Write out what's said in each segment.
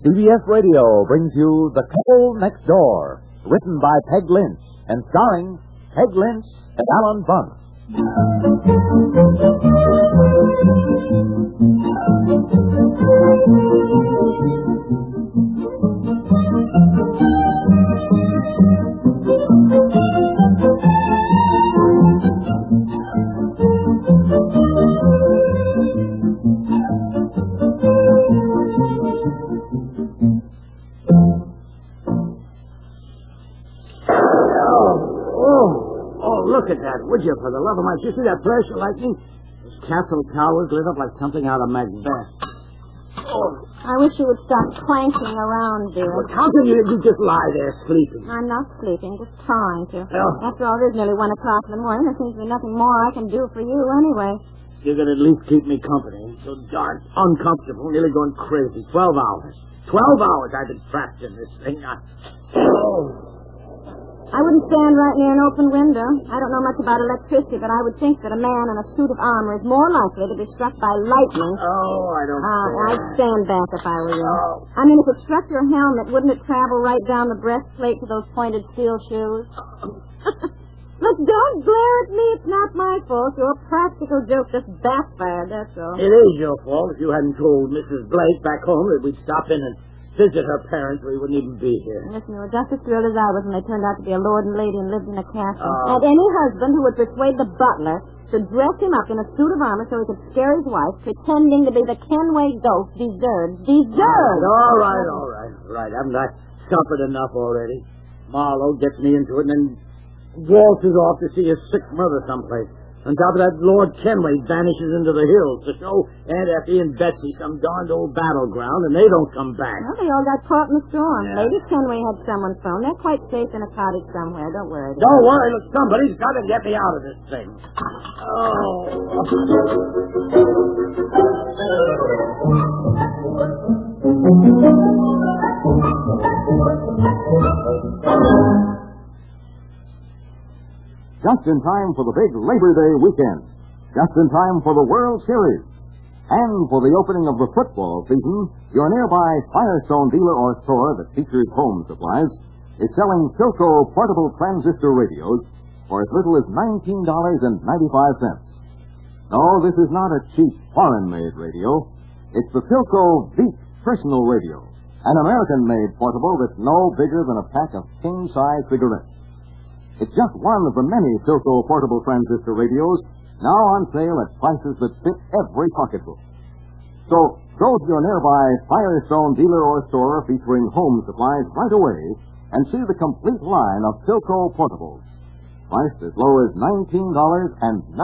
CBS Radio brings you The Couple Next Door, written by Peg Lynch and starring Peg Lynch and Alan Bunce. Look at that, would you, for the love of my... Did you see that flash of lightning? Those castle towers lit up like something out of Macbeth. Oh. I wish you would stop clanking around, dear. Well, how can you just lie there sleeping? I'm not sleeping, just trying to. Well, after all, it is nearly 1 o'clock in the morning. There seems to be nothing more I can do for you anyway. You could at least keep me company. So darn uncomfortable, nearly going crazy. 12 hours. 12 hours I've been trapped in this thing. I wouldn't stand right near an open window. I don't know much about electricity, but I would think that a man in a suit of armor is more likely to be struck by lightning. Oh, I don't care. I'd stand back if I were you. Oh. I mean, if it struck your helmet, wouldn't it travel right down the breastplate to those pointed steel shoes? Look, don't glare at me. It's not my fault. Your practical joke just backfired, that's all. It is your fault. If you hadn't told Mrs. Blake back home that we'd stop in and visit her parents, we wouldn't even be here. Listen, you were just as thrilled as I was when they turned out to be a lord and lady and lived in a castle. Oh. And any husband who would persuade the butler to dress him up in a suit of armor so he could scare his wife, pretending to be the Kenway ghost, deserves. All right. Haven't I suffered enough already? Marlowe gets me into it and then waltzes off to see his sick mother someplace. On top of that, Lord Kenway vanishes into the hills to show Aunt Effie and Betsy some darned old battleground, and they don't come back. Well, they all got caught in the storm. Yeah. Lady Kenway had someone's phone. They're quite safe in a cottage somewhere. Don't worry. Don't worry. Look, somebody's got to get me out of this thing. Just in time for the big Labor Day weekend. Just in time for the World Series. And for the opening of the football season, your nearby Firestone dealer or store that features home supplies is selling Philco portable transistor radios for as little as $19.95. No, this is not a cheap foreign-made radio. It's the Philco Beat Personal Radio, an American-made portable that's no bigger than a pack of king-size cigarettes. It's just one of the many Philco portable transistor radios now on sale at prices that fit every pocketbook. So go to your nearby Firestone dealer or store featuring home supplies right away and see the complete line of Philco portables, priced as low as $19.95.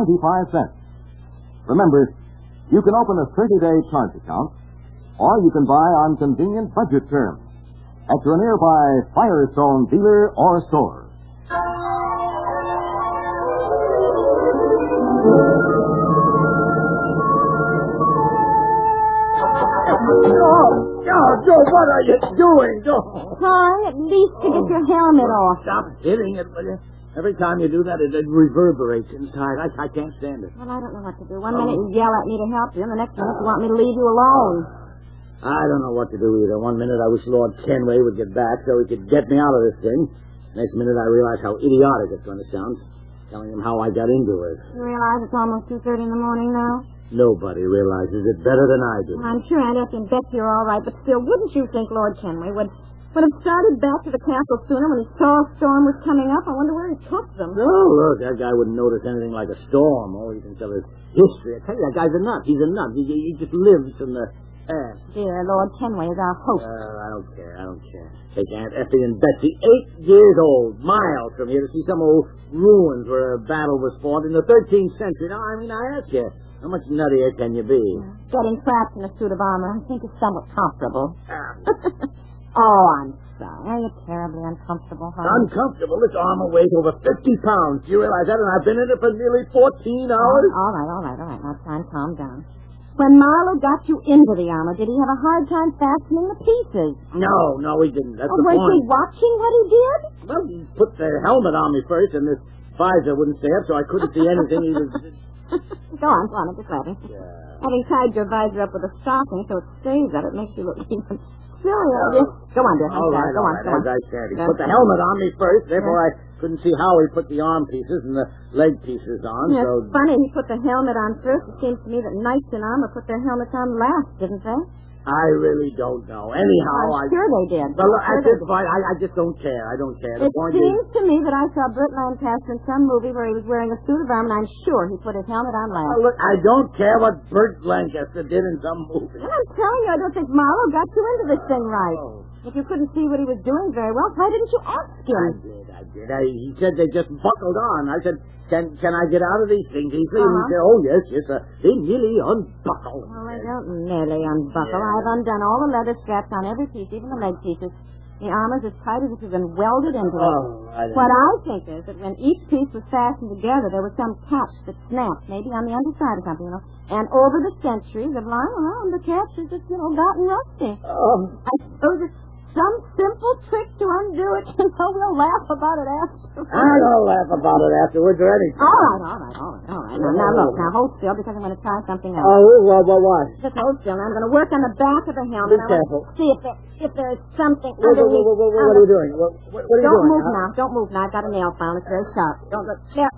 Remember, you can open a 30-day charge account, or you can buy on convenient budget terms at your nearby Firestone dealer or store. Joe, what are you doing, Joe? Try at least to get your helmet off. Stop hitting it, will you? Every time you do that, it reverberates inside. I can't stand it. Well, I don't know what to do. One minute you yell at me to help you, and the next minute you want me to leave you alone. I don't know what to do either. One minute I wish Lord Kenway would get back so he could get me out of this thing. Next minute I realize how idiotic it's going to sound, telling him how I got into it. You realize it's almost 2:30 in the morning now? Nobody realizes it better than I do. I'm sure Aunt Effie and Betsy are all right, but still, wouldn't you think Lord Kenway would have started back to the castle sooner when he saw a storm was coming up? I wonder where he took them. Oh, look, that guy wouldn't notice anything like a storm. Oh, he can tell his history. I tell you, that guy's a nut. He's a nut. He just lives in the past. Dear, Lord Kenway is our host. I don't care. Take Aunt Effie and Betsy, 8 years old, miles from here, to see some old ruins where a battle was fought in the 13th century. Now, I mean, I ask you, how much nuttier can you be? Getting trapped in a suit of armor, I think, is somewhat comfortable. Oh, I'm sorry. Are you terribly uncomfortable, honey? Uncomfortable? This armor weighs over 50 pounds. Do you realize that? And I've been in it for nearly 14 hours. All right. Now, time, calm down. When Marlowe got you into the armor, did he have a hard time fastening the pieces? No, he didn't. That's the point. Was he watching what he did? Well, he put the helmet on me first, and this visor wouldn't stay up, so I couldn't see anything. He was... Go on, just let me. Yeah. Having tied your visor up with a stocking so it stays up, it makes you look even silly of you. Go on, dear. All right, Go on. as I said. He put the helmet on me first, therefore I couldn't see how he put the arm pieces and the leg pieces on, Yeah, so... it's funny. He put the helmet on first. It seems to me that knights in armor put their helmets on last, didn't they? I really don't know. Anyhow, I'm sure they did. But look, at this point, I just don't care. I don't care. The It point seems is... to me that I saw Burt Lancaster in some movie where he was wearing a suit of armor, and I'm sure he put his helmet on last. Look, I don't care what Burt Lancaster did in some movie. And I'm telling you, I don't think Marlowe got you into this thing right. Oh. If you couldn't see what he was doing very well, why didn't you ask him? I did. He said they just buckled on. I said, can I get out of these things easily? And he said, oh, yes, they nearly unbuckled. Well, they don't nearly unbuckle. I've undone all the leather straps on every piece, even the leg pieces. The armor's as tight as if it had been welded into it. What I think is that when each piece was fastened together, there was some catch that snapped, maybe on the underside or something, And over the centuries of lying around, the catch has just, gotten rusty. I suppose it's some simple trick to undo it, we'll laugh about it afterwards. I don't laugh about it afterwards or anything. All right. Now, look, hold still, because I'm going to try something else. Oh, well, why? Just hold still. Now, I'm going to work on the back of the helmet. Be careful. See if there's something What underneath. are you doing? What are you Don't doing? move now. Don't move now. I've got a nail file. It's very sharp. Don't look. There.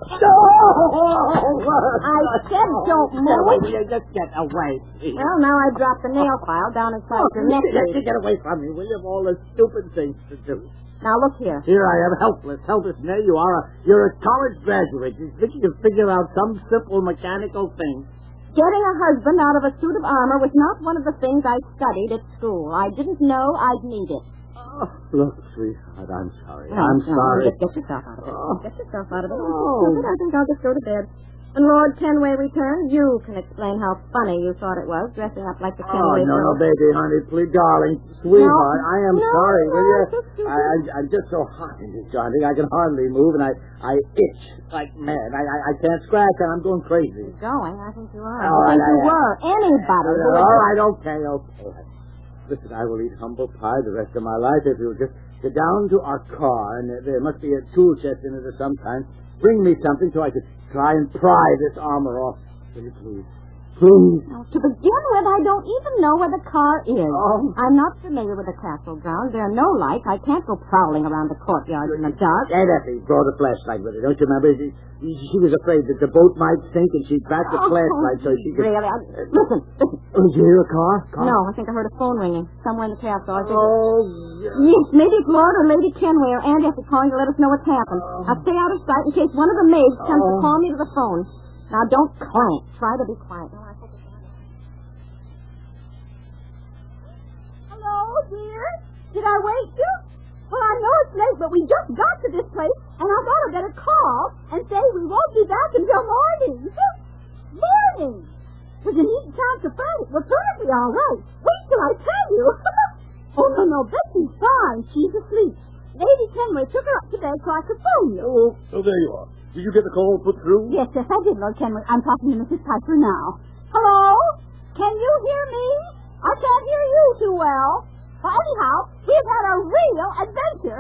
I said don't move. Just get away, please. Well, now I dropped the nail file down inside your neck. Get away from me, will you? Of all the stupid things to do. Now, look here. Here I am, helpless. Nay, you're a college graduate. You think you can figure out some simple mechanical thing. Getting a husband out of a suit of armor was not one of the things I studied at school. I didn't know I'd need it. Oh, look, sweetheart, I'm sorry. No, I'm sorry. Get yourself out of it. Get yourself out of it. I think I'll just go to bed. When Lord Kenway returns, you can explain how funny you thought it was, dressing up like the Kenway. No, baby, honey, please, darling, sweetheart, I am sorry, will you? I'm just so hot in this joint. I can hardly move, and I itch like mad. I can't scratch, and I'm going crazy. You're going? I think you are. All right, you were. Anybody would. All right, okay. Listen, I will eat humble pie the rest of my life if you'll just get down to our car, and there must be a tool chest in it of some kind. Bring me something so I could try and pry this armor off. Will you please? Please. Now, to begin with, I don't even know where the car is. Oh. I'm not familiar with the castle grounds. There are no lights. I can't go prowling around the courtyard in the dark. Aunt Effie brought a flashlight with her. Don't you remember? She was afraid that the boat might sink, and she backed the flashlight so she could... Really? Listen. Oh, did you hear a car? No, I think I heard a phone ringing somewhere in the castle. I think yes. Maybe it's Lord or Lady Kenway or Aunt Effie calling to let us know what's happened. Now stay out of sight in case one of the maids comes to call me to the phone. Now don't clank. Try to be quiet. Hello, dear? Did I wake you? Well, I know it's late, but we just got to this place, and I thought I'd better call and say we won't be back until morning. Morning! Was you need time to find it? We're perfectly all right. Wait till I tell you. Oh, no, Betsy's fine. She's asleep. Lady Kenway took her up today so I could phone you. Oh, so there you are. Did you get the call put through? Yes, I did, Lord Kenway. I'm talking to Mrs. Piper now. Hello? Can you hear me? I can't hear you too well. Well, anyhow, we've had a real adventure.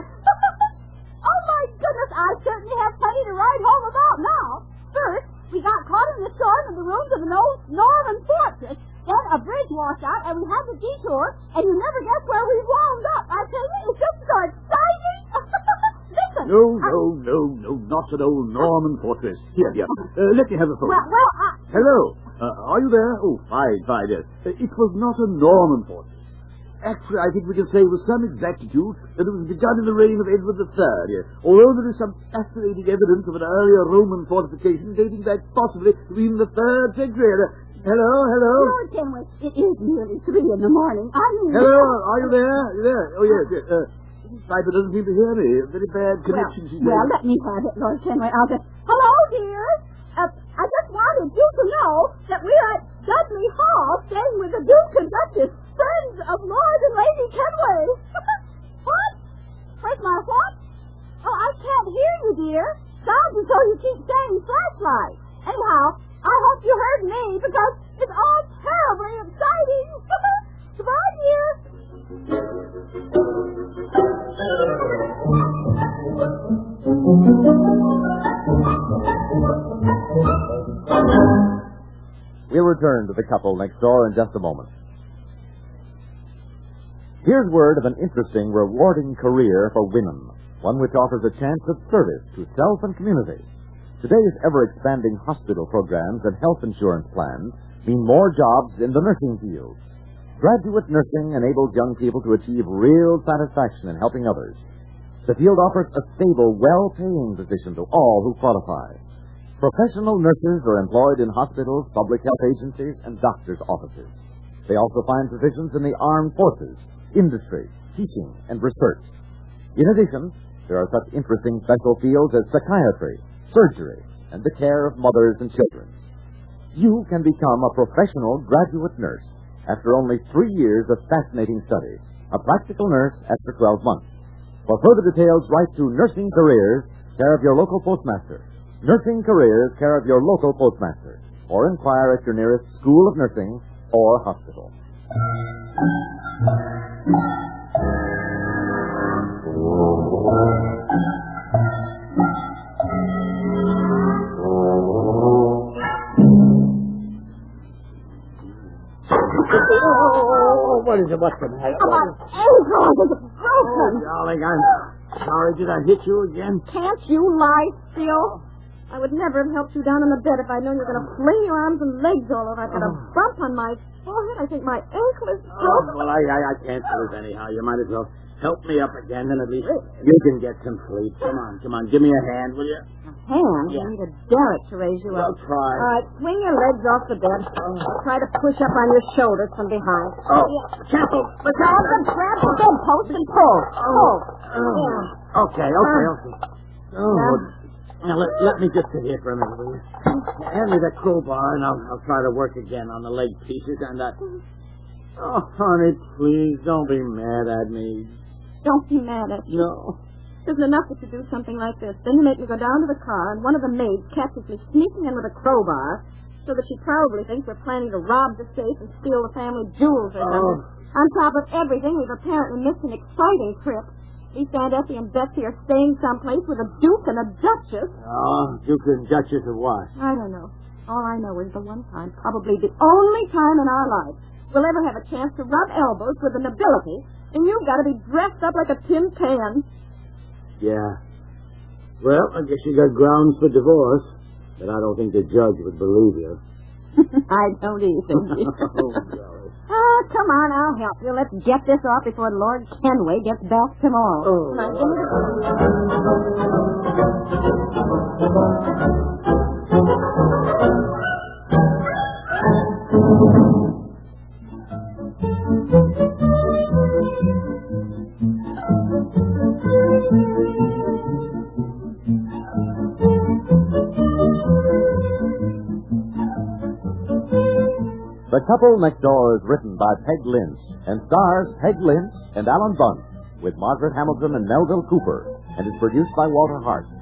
Oh, my goodness, I certainly have plenty to write home about now. First, we got caught in the storm in the ruins of an old Norman fortress. Then a bridge washed out, and we had the detour, and you never guess where we wound up. I tell you, it's just so exciting. Listen. No, not an old Norman fortress. Here. Let me have a phone. Hello. Are you there? Oh, fine, yes. It was not a Norman fortress. Actually, I think we can say with some exactitude that it was begun in the reign of Edward III, yes. Although there is some fascinating evidence of an earlier Roman fortification dating back possibly to even the 3rd century. Hello? Lord Kenway, it is nearly 3 in the morning. Hello, are you there? Oh, yes. Mrs. Piper doesn't seem to hear me. A very bad connection, she says. Well, let me have it, Lord Kenway. Hello, dear. I just wanted you to know that we are at Dudley Hall staying with the Duke and Duchess, friends of Lord and Lady Kenway. What? Where's my what? Oh, I can't hear you, dear. Sounds as though you keep saying flashlight. Anyhow, I hope you heard me because it's all terribly exciting. Goodbye, dear. We'll return to the couple next door in just a moment. Here's word of an interesting, rewarding career for women, one which offers a chance of service to self and community. Today's ever-expanding hospital programs and health insurance plans mean more jobs in the nursing field. Graduate nursing enables young people to achieve real satisfaction in helping others. The field offers a stable, well-paying position to all who qualify. Professional nurses are employed in hospitals, public health agencies, and doctors' offices. They also find positions in the armed forces, industry, teaching, and research. In addition, there are such interesting special fields as psychiatry, surgery, and the care of mothers and children. You can become a professional graduate nurse after only 3 years of fascinating study, a practical nurse after 12 months. For further details, write to Nursing Careers, care of your local postmaster. Nursing Careers, care of your local postmaster. Or inquire at your nearest school of nursing or hospital. What is it? What's the matter? My ankle is broken. Darling, I'm sorry. Did I hit you again? Can't you lie still? I would never have helped you down in the bed if I'd known you were going to fling your arms and legs all over. I've got a bump on my forehead. I think my ankle is broken. Well, I can't move anyhow. You might as well help me up again, then at least you can get some sleep. Come on. Give me a hand, will you? A hand? Yeah. You need a derrick to raise you up. I'll try. All right, swing your legs off the bed. Try to push up on your shoulders from behind. Oh, careful. Look out. Grab the bedpost and pull. Pull. Yeah. Okay. Now, let me just sit here for a minute, will you? Hand me that crowbar, and I'll try to work again on the leg pieces and that. Oh, honey, please, don't be mad at me. Don't be mad at me. No. It isn't enough that you do something like this. Then you make me go down to the car, and one of the maids catches me sneaking in with a crowbar, so that she probably thinks we're planning to rob the safe and steal the family jewels or something. On top of everything, we've apparently missed an exciting trip. At least Aunt Effie and Betsy are staying someplace with a duke and a duchess. Oh, duke and duchess of what? I don't know. All I know is the one time, probably the only time in our life, we'll ever have a chance to rub elbows with the nobility, and you've got to be dressed up like a tin pan. Yeah. Well, I guess you got grounds for divorce, but I don't think the judge would believe you. I don't either. Oh, come on, I'll help you. Let's get this off before Lord Kenway gets back tomorrow. Oh. Come on, give me The Couple Next Door is written by Peg Lynch and stars Peg Lynch and Alan Bunce with Margaret Hamilton and Melville Cooper and is produced by Walter Hart.